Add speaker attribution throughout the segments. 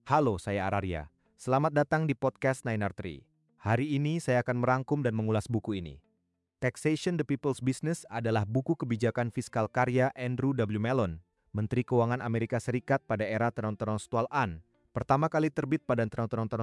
Speaker 1: Halo, saya Araria. Selamat datang di podcast 9R3. Hari ini saya akan merangkum dan mengulas buku ini. Taxation the People's Business adalah buku kebijakan fiskal karya Andrew W. Mellon, Menteri Keuangan Amerika Serikat pada era Tenong-Tenong pertama kali terbit pada Tenong-Tenong.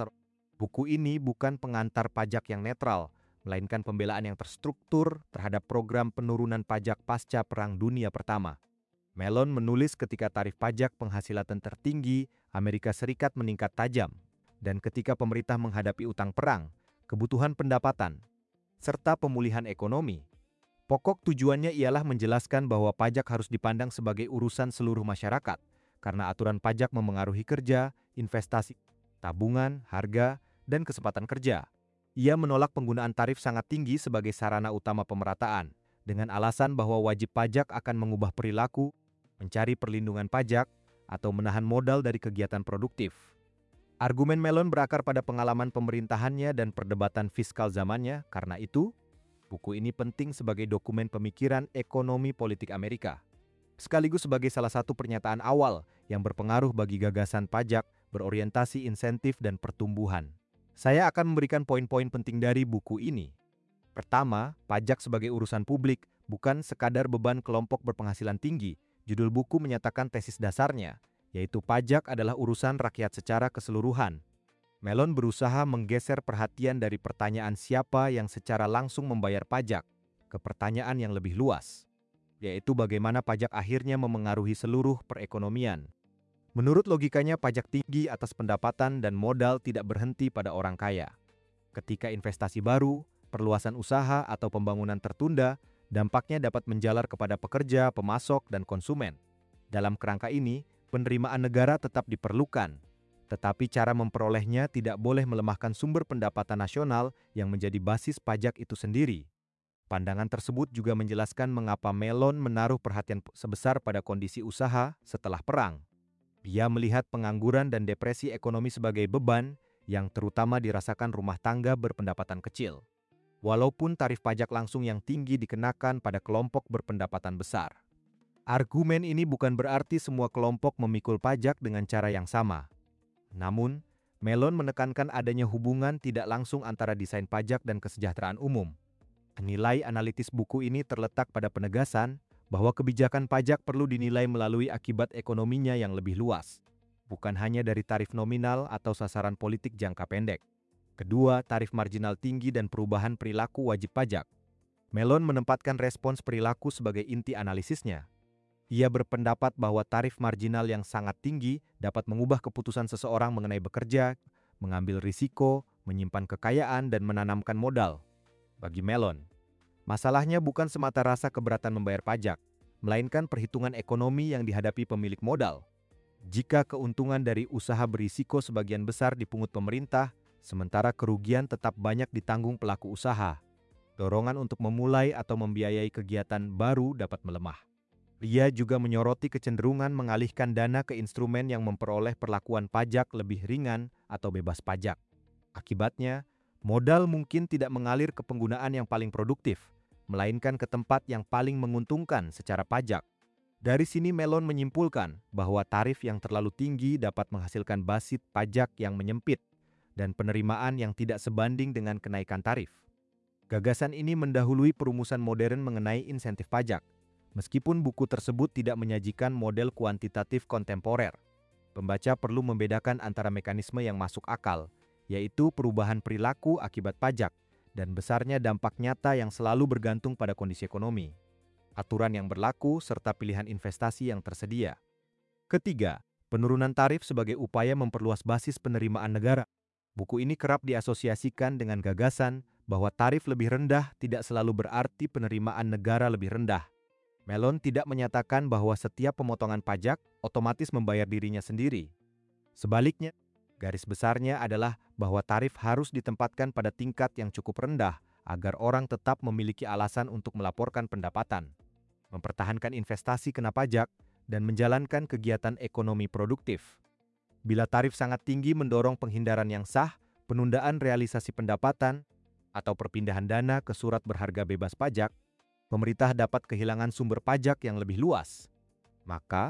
Speaker 1: Buku ini bukan pengantar pajak yang netral, melainkan pembelaan yang terstruktur terhadap program penurunan pajak pasca Perang Dunia Pertama. Mellon menulis ketika tarif pajak penghasilan tertinggi Amerika Serikat meningkat tajam, dan ketika pemerintah menghadapi utang perang, kebutuhan pendapatan, serta pemulihan ekonomi. Pokok tujuannya ialah menjelaskan bahwa pajak harus dipandang sebagai urusan seluruh masyarakat, karena aturan pajak memengaruhi kerja, investasi, tabungan, harga, dan kesempatan kerja. Ia menolak penggunaan tarif sangat tinggi sebagai sarana utama pemerataan, dengan alasan bahwa wajib pajak akan mengubah perilaku, mencari perlindungan pajak, atau menahan modal dari kegiatan produktif. Argumen Mellon berakar pada pengalaman pemerintahannya dan perdebatan fiskal zamannya, karena itu, buku ini penting sebagai dokumen pemikiran ekonomi politik Amerika, sekaligus sebagai salah satu pernyataan awal yang berpengaruh bagi gagasan pajak berorientasi insentif dan pertumbuhan. Saya akan memberikan poin-poin penting dari buku ini. Pertama, pajak sebagai urusan publik bukan sekadar beban kelompok berpenghasilan tinggi. Judul buku menyatakan tesis dasarnya, yaitu pajak adalah urusan rakyat secara keseluruhan. Mellon berusaha menggeser perhatian dari pertanyaan siapa yang secara langsung membayar pajak ke pertanyaan yang lebih luas, yaitu bagaimana pajak akhirnya memengaruhi seluruh perekonomian. Menurut logikanya, pajak tinggi atas pendapatan dan modal tidak berhenti pada orang kaya. Ketika investasi baru, perluasan usaha atau pembangunan tertunda, dampaknya dapat menjalar kepada pekerja, pemasok, dan konsumen. Dalam kerangka ini, penerimaan negara tetap diperlukan, tetapi cara memperolehnya tidak boleh melemahkan sumber pendapatan nasional yang menjadi basis pajak itu sendiri. Pandangan tersebut juga menjelaskan mengapa Mellon menaruh perhatian sebesar pada kondisi usaha setelah perang. Dia melihat pengangguran dan depresi ekonomi sebagai beban yang terutama dirasakan rumah tangga berpendapatan kecil. Walaupun tarif pajak langsung yang tinggi dikenakan pada kelompok berpendapatan besar. Argumen ini bukan berarti semua kelompok memikul pajak dengan cara yang sama. Namun, Mellon menekankan adanya hubungan tidak langsung antara desain pajak dan kesejahteraan umum. Nilai analitis buku ini terletak pada penegasan bahwa kebijakan pajak perlu dinilai melalui akibat ekonominya yang lebih luas, bukan hanya dari tarif nominal atau sasaran politik jangka pendek. Kedua, tarif marginal tinggi dan perubahan perilaku wajib pajak. Mellon menempatkan respons perilaku sebagai inti analisisnya. Ia berpendapat bahwa tarif marginal yang sangat tinggi dapat mengubah keputusan seseorang mengenai bekerja, mengambil risiko, menyimpan kekayaan, dan menanamkan modal. Bagi Mellon, masalahnya bukan semata rasa keberatan membayar pajak, melainkan perhitungan ekonomi yang dihadapi pemilik modal. Jika keuntungan dari usaha berisiko sebagian besar dipungut pemerintah, sementara kerugian tetap banyak ditanggung pelaku usaha, dorongan untuk memulai atau membiayai kegiatan baru dapat melemah. Dia juga menyoroti kecenderungan mengalihkan dana ke instrumen yang memperoleh perlakuan pajak lebih ringan atau bebas pajak. Akibatnya, modal mungkin tidak mengalir ke penggunaan yang paling produktif, melainkan ke tempat yang paling menguntungkan secara pajak. Dari sini Mellon menyimpulkan bahwa tarif yang terlalu tinggi dapat menghasilkan basis pajak yang menyempit, dan penerimaan yang tidak sebanding dengan kenaikan tarif. Gagasan ini mendahului perumusan modern mengenai insentif pajak. Meskipun buku tersebut tidak menyajikan model kuantitatif kontemporer, pembaca perlu membedakan antara mekanisme yang masuk akal, yaitu perubahan perilaku akibat pajak, dan besarnya dampak nyata yang selalu bergantung pada kondisi ekonomi, aturan yang berlaku, serta pilihan investasi yang tersedia. Ketiga, penurunan tarif sebagai upaya memperluas basis penerimaan negara. Buku ini kerap diasosiasikan dengan gagasan bahwa tarif lebih rendah tidak selalu berarti penerimaan negara lebih rendah. Mellon tidak menyatakan bahwa setiap pemotongan pajak otomatis membayar dirinya sendiri. Sebaliknya, garis besarnya adalah bahwa tarif harus ditempatkan pada tingkat yang cukup rendah agar orang tetap memiliki alasan untuk melaporkan pendapatan, mempertahankan investasi kena pajak, dan menjalankan kegiatan ekonomi produktif. Bila tarif sangat tinggi mendorong penghindaran yang sah, penundaan realisasi pendapatan, atau perpindahan dana ke surat berharga bebas pajak, pemerintah dapat kehilangan sumber pajak yang lebih luas. Maka,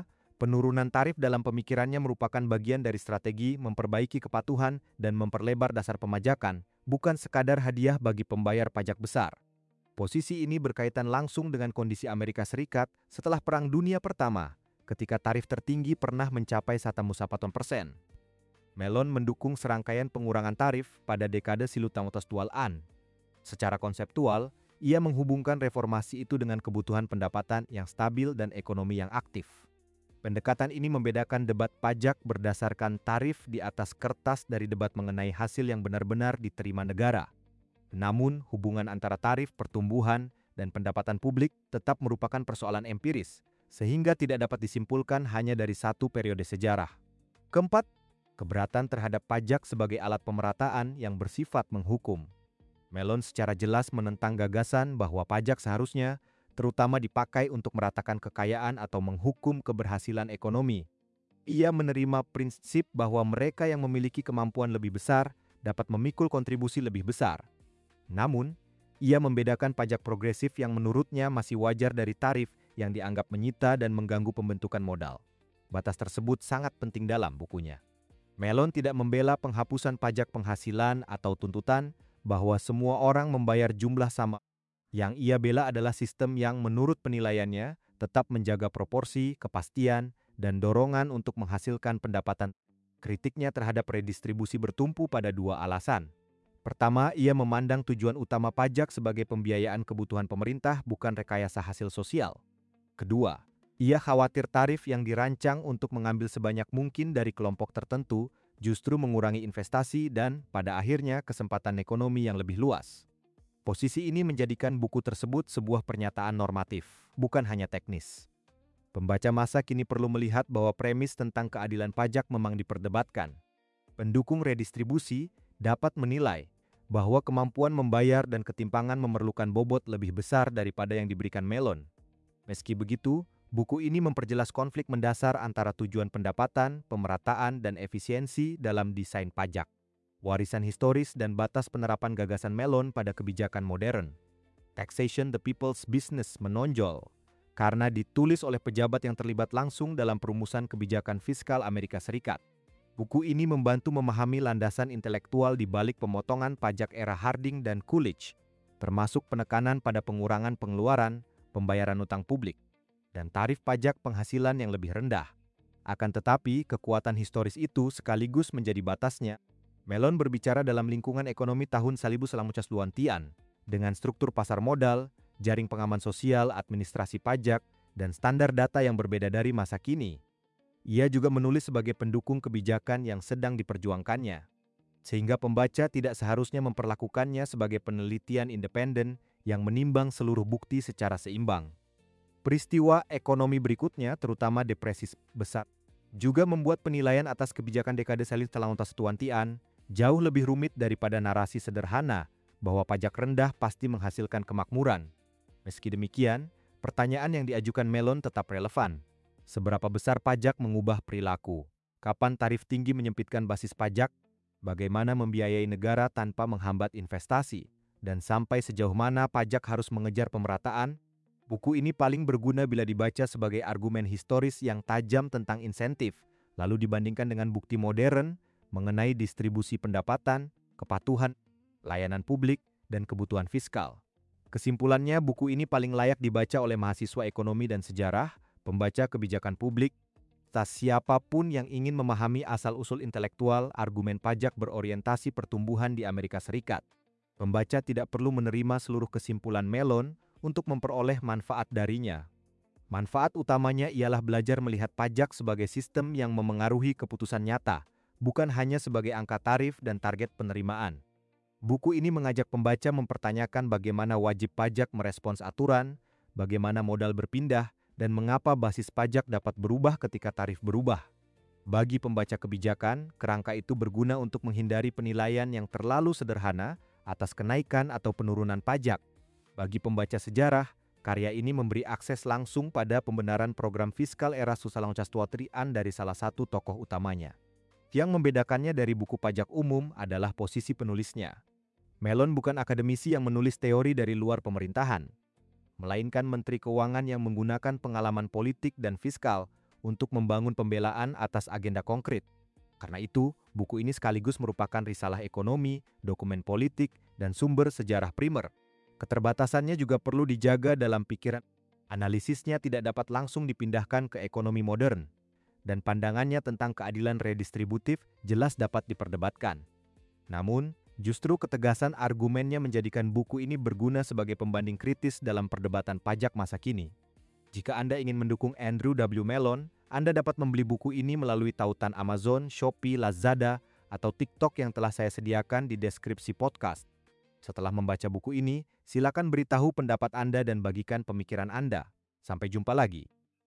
Speaker 1: Penurunan tarif dalam pemikirannya merupakan bagian dari strategi memperbaiki kepatuhan dan memperlebar dasar pemajakan, bukan sekadar hadiah bagi pembayar pajak besar. Posisi ini berkaitan langsung dengan kondisi Amerika Serikat setelah Perang Dunia Pertama, ketika tarif tertinggi pernah mencapai 1,1%. Mellon mendukung serangkaian pengurangan tarif pada dekade silu tahun an. Secara konseptual, ia menghubungkan reformasi itu dengan kebutuhan pendapatan yang stabil dan ekonomi yang aktif. Pendekatan ini membedakan debat pajak berdasarkan tarif di atas kertas dari debat mengenai hasil yang benar-benar diterima negara. Namun, hubungan antara tarif, pertumbuhan, dan pendapatan publik tetap merupakan persoalan empiris, sehingga tidak dapat disimpulkan hanya dari satu periode sejarah. Keempat, keberatan terhadap pajak sebagai alat pemerataan yang bersifat menghukum. Mellon secara jelas menentang gagasan bahwa pajak seharusnya terutama dipakai untuk meratakan kekayaan atau menghukum keberhasilan ekonomi. Ia menerima prinsip bahwa mereka yang memiliki kemampuan lebih besar dapat memikul kontribusi lebih besar. Namun, ia membedakan pajak progresif yang menurutnya masih wajar dari tarif yang dianggap menyita dan mengganggu pembentukan modal. Batas tersebut sangat penting dalam bukunya. Mellon tidak membela penghapusan pajak penghasilan atau tuntutan bahwa semua orang membayar jumlah sama. Yang ia bela adalah sistem yang menurut penilaiannya tetap menjaga proporsi, kepastian, dan dorongan untuk menghasilkan pendapatan. Kritiknya terhadap redistribusi bertumpu pada dua alasan. Pertama, ia memandang tujuan utama pajak sebagai pembiayaan kebutuhan pemerintah, bukan rekayasa hasil sosial. Kedua, ia khawatir tarif yang dirancang untuk mengambil sebanyak mungkin dari kelompok tertentu justru mengurangi investasi dan, pada akhirnya, kesempatan ekonomi yang lebih luas. Posisi ini menjadikan buku tersebut sebuah pernyataan normatif, bukan hanya teknis. Pembaca masa kini perlu melihat bahwa premis tentang keadilan pajak memang diperdebatkan. Pendukung redistribusi dapat menilai bahwa kemampuan membayar dan ketimpangan memerlukan bobot lebih besar daripada yang diberikan Mellon. Meski begitu, buku ini memperjelas konflik mendasar antara tujuan pendapatan, pemerataan, dan efisiensi dalam desain pajak, warisan historis dan batas penerapan gagasan Mellon pada kebijakan modern. Taxation the People's Business menonjol karena ditulis oleh pejabat yang terlibat langsung dalam perumusan kebijakan fiskal Amerika Serikat. Buku ini membantu memahami landasan intelektual di balik pemotongan pajak era Harding dan Coolidge, termasuk penekanan pada pengurangan pengeluaran, pembayaran utang publik, dan tarif pajak penghasilan yang lebih rendah. Akan tetapi, kekuatan historis itu sekaligus menjadi batasnya. Mellon berbicara dalam lingkungan ekonomi tahun 1990-an, dengan struktur pasar modal, jaring pengaman sosial, administrasi pajak, dan standar data yang berbeda dari masa kini. Ia juga menulis sebagai pendukung kebijakan yang sedang diperjuangkannya, sehingga pembaca tidak seharusnya memperlakukannya sebagai penelitian independen yang menimbang seluruh bukti secara seimbang. Peristiwa ekonomi berikutnya, terutama depresi besar, juga membuat penilaian atas kebijakan dekade silu tahun an jauh lebih rumit daripada narasi sederhana bahwa pajak rendah pasti menghasilkan kemakmuran. Meski demikian, pertanyaan yang diajukan Mellon tetap relevan. Seberapa besar pajak mengubah perilaku? Kapan tarif tinggi menyempitkan basis pajak? Bagaimana membiayai negara tanpa menghambat investasi? Dan sampai sejauh mana pajak harus mengejar pemerataan? Buku ini paling berguna bila dibaca sebagai argumen historis yang tajam tentang insentif, lalu dibandingkan dengan bukti modern mengenai distribusi pendapatan, kepatuhan, layanan publik, dan kebutuhan fiskal. Kesimpulannya, buku ini paling layak dibaca oleh mahasiswa ekonomi dan sejarah, pembaca kebijakan publik, tak siapapun yang ingin memahami asal-usul intelektual argumen pajak berorientasi pertumbuhan di Amerika Serikat. Pembaca tidak perlu menerima seluruh kesimpulan Mellon untuk memperoleh manfaat darinya. Manfaat utamanya ialah belajar melihat pajak sebagai sistem yang memengaruhi keputusan nyata, bukan hanya sebagai angka tarif dan target penerimaan. Buku ini mengajak pembaca mempertanyakan bagaimana wajib pajak merespons aturan, bagaimana modal berpindah, dan mengapa basis pajak dapat berubah ketika tarif berubah. Bagi pembaca kebijakan, kerangka itu berguna untuk menghindari penilaian yang terlalu sederhana atas kenaikan atau penurunan pajak. Bagi pembaca sejarah, karya ini memberi akses langsung pada pembenaran program fiskal era an dari salah satu tokoh utamanya. Yang membedakannya dari buku pajak umum adalah posisi penulisnya. Mellon bukan akademisi yang menulis teori dari luar pemerintahan, melainkan menteri keuangan yang menggunakan pengalaman politik dan fiskal untuk membangun pembelaan atas agenda konkret. Karena itu, buku ini sekaligus merupakan risalah ekonomi, dokumen politik, dan sumber sejarah primer. Keterbatasannya juga perlu dijaga dalam pikiran. Analisisnya tidak dapat langsung dipindahkan ke ekonomi modern, dan pandangannya tentang keadilan redistributif jelas dapat diperdebatkan. Namun, justru ketegasan argumennya menjadikan buku ini berguna sebagai pembanding kritis dalam perdebatan pajak masa kini. Jika Anda ingin mendukung Andrew W. Mellon, Anda dapat membeli buku ini melalui tautan Amazon, Shopee, Lazada, atau TikTok yang telah saya sediakan di deskripsi podcast. Setelah membaca buku ini, silakan beritahu pendapat Anda dan bagikan pemikiran Anda. Sampai jumpa lagi.